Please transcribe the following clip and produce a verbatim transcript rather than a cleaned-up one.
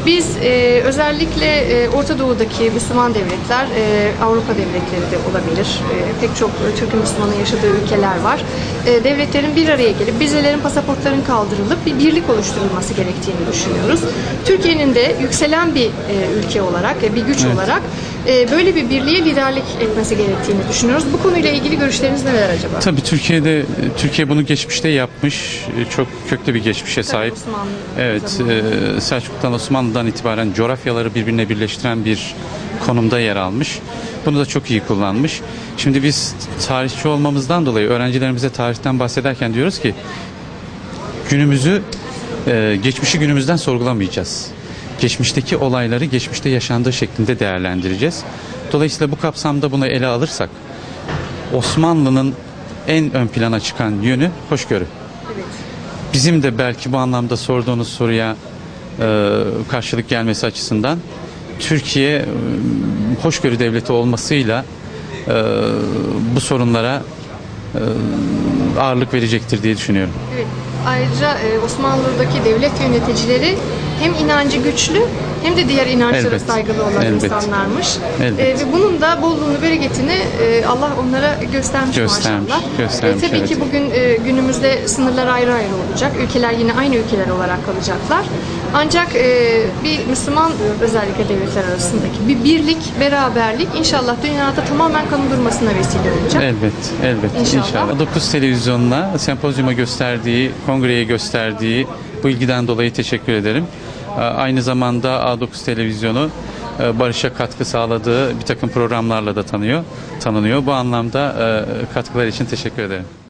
Biz e, özellikle e, Orta Doğu'daki Müslüman devletler, e, Avrupa devletleri de olabilir, e, pek çok Türk Müslümanın yaşadığı ülkeler var. E, devletlerin bir araya gelip vizelerin, pasaportların kaldırılıp bir birlik oluşturulması gerektiğini düşünüyoruz. Türkiye'nin de yükselen bir e, ülke olarak, e, bir güç Evet. olarak e, böyle bir birliğe liderlik etmesi gerektiğini düşünüyoruz. Bu konuyla ilgili görüşleriniz neler acaba? Tabii Türkiye'de Türkiye bunu geçmişte yapmış. Çok köklü bir geçmişe sahip. Osmanlı Evet, zamanında. e, Selçuklu'dan Osmanlı'dan itibaren coğrafyaları birbirine birleştiren bir konumda yer almış. Bunu da çok iyi kullanmış. Şimdi biz tarihçi olmamızdan dolayı öğrencilerimize tarihten bahsederken diyoruz ki günümüzü, e, geçmişi günümüzden sorgulamayacağız. Geçmişteki olayları geçmişte yaşandığı şeklinde değerlendireceğiz. Dolayısıyla bu kapsamda bunu ele alırsak Osmanlı'nın en ön plana çıkan yönü hoşgörü. Evet. Bizim de belki bu anlamda sorduğunuz soruya e, karşılık gelmesi açısından Türkiye e, hoşgörü devleti olmasıyla e, bu sorunlara e, ağırlık verecektir diye düşünüyorum. Evet. Ayrıca e, Osmanlı'daki devlet yöneticileri hem inancı güçlü hem de diğer inançlara Elbet. saygılı olan Elbet. insanlarmış. Elbet. E, ve bunun da bolluğunu, bereketini e, Allah onlara göstermiş, Göstermiş, maşallah. göstermiş, E, tabii evet. ki bugün e, günümüzde sınırlar ayrı ayrı olacak. Ülkeler yine aynı ülkeler olarak kalacaklar. Ancak e, bir Müslüman özellikle devletler arasındaki bir birlik, beraberlik inşallah dünyada tamamen kanı durmasına vesile olacak. Elbet, elbet. İnşallah. İnşallah. dokuz televizyonuna, sempozyuma gösterdiği, kongreye gösterdiği bu ilgiden dolayı teşekkür ederim. Aynı zamanda A dokuz televizyonu barışa katkı sağladığı bir takım programlarla da tanıyor, tanınıyor. Bu anlamda katkılar için teşekkür ederim.